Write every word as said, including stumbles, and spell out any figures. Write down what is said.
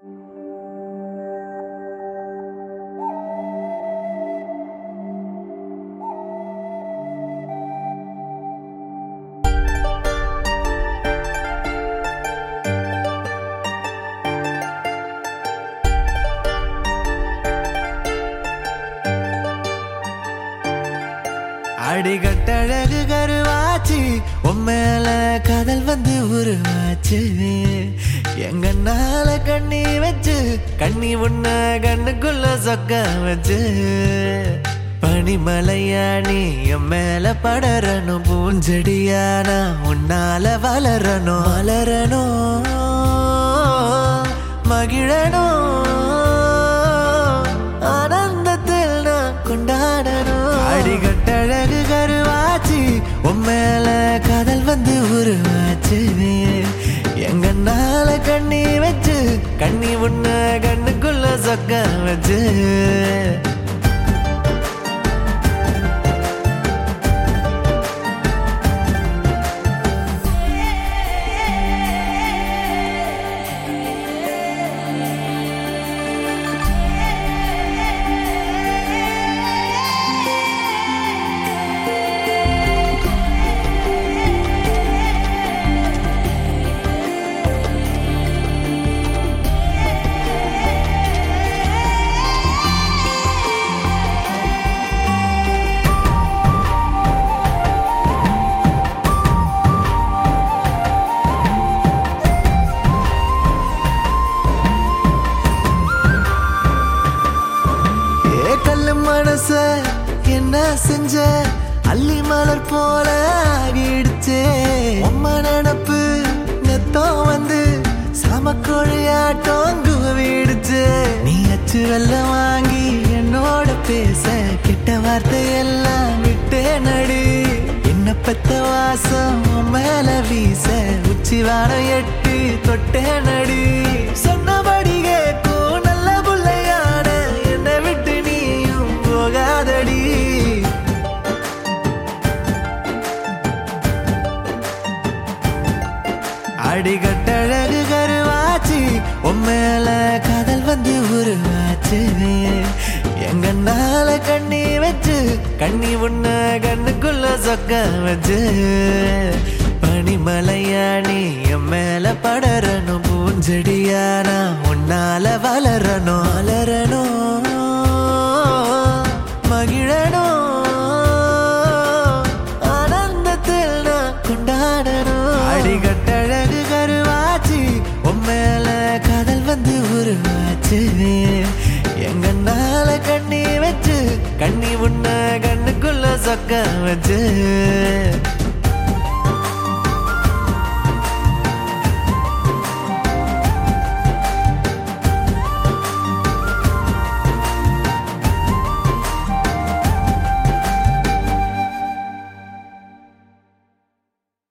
அடிகட்டழகு கருவாச்சு உம்மேல காதல் வந்து உருவாச்சு எங்கனால கண்ணி வச்சு கண்ணி உன்ன கண்ணுக்குள்ள சொக்க வச்சு பனிமலையா நீ என் மேல படரணும் பூஞ்செடியானா உன்னால வளரணும் வளரணும் மகிழணும் ஆனந்தத்தில் நான் கொண்டாடணும் அடிகட்டழகு கருவாச்சு உம்மேல காதல் வந்து உருவாச்சு எங்கனால கண்ணி வச்சு கண்ணி உன்ன கண்ணுக்குள்ள சொக்க வச்சு மனச என்ன செஞ்ச அள்ளி மலர் போல ஆகிடுச்சே உம்ம நினப்பு நெத்தோ வந்து சமக்கொழியாட்டம் குவிடுச்சு நீ அச்சு வெள்ளம் வாங்கி என்னோட பேச கிட்ட வார்த்தை எல்லாம் விட்டே நடி என்ன பெத்த வாசம் மேல வீச உச்சி வாரம் எட்டி தொட்டே நடி சொன்னபடி கேட்கும் நல்ல புள்ளையான என்னை விட்டு நீயும் போகாதடி அடிகட்டழகு கருவாச்சு உம்மேல காதல் வந்து உருவாச்சு எங்கனால கண்ணி வச்சு கண்ணி உன்ன கண்ணுக்குள்ள சொக்க வச்சு பனிமலையா நீ என் மேல படரணும் பூஞ்செடியானா உன்னால வளரணும் வளரணும் மகிழணும் ஆனந்தத்தில் நான் கொண்டாடணும் அடிகட்டழகு கருவாச்சு உம்மேல காதல் வந்து உருவாச்சு எங்கனால கண்ணி வச்சு கண்ணி உன்ன கண்ணுக்குள்ள சொக்க வச்சு